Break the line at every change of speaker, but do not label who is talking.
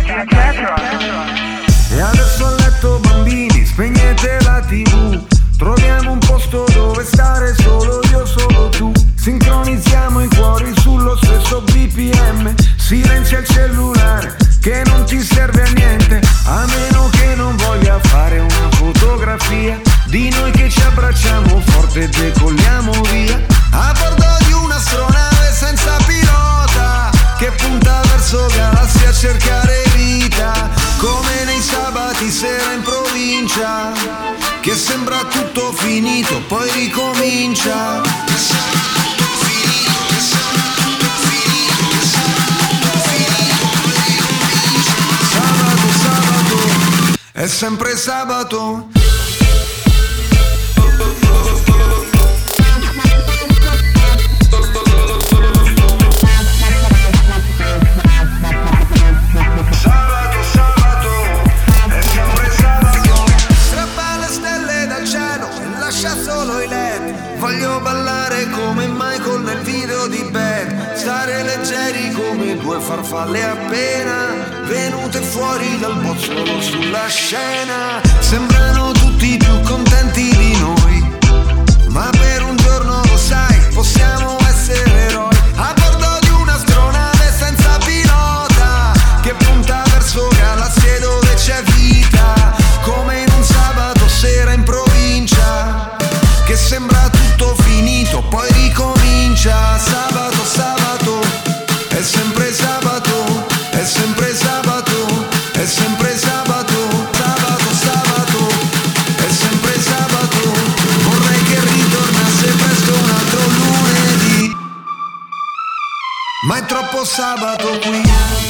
E adesso a letto bambini, spegnete la TV. Troviamo un posto dove stare solo io, solo tu. Sincronizziamo i cuori sullo stesso BPM. Silenzia il cellulare che non ti serve a niente, a meno che non voglia fare una fotografia di noi che ci abbracciamo forte e decolliamo via. A bordo di un'astronave senza pilota che punta verso galassie a cercare vita, come nei sabati sera in provincia, che sembra tutto finito, poi ricomincia. Che sembra tutto finito, che sembra tutto finito, che sembra tutto finito, poi ricomincia. Sabato, sabato, è sempre sabato. Voglio ballare come Michael nel video di Bad, stare leggeri come due farfalle appena venute fuori dal bozzolo sulla scena. Sembrano tutti più contenti di noi, ma per un giorno lo sai, possiamo essere eroi. A bordo di un'astronave senza pilota che punta verso galassie dove c'è vita, come in un sabato sera in provincia, che sembra tutto finito, poi ricomincia. Sabato, sabato, è sempre sabato, è sempre sabato, è sempre sabato, sabato, sabato, è sempre sabato. Vorrei che ritornasse presto un altro lunedì, ma è troppo sabato qui.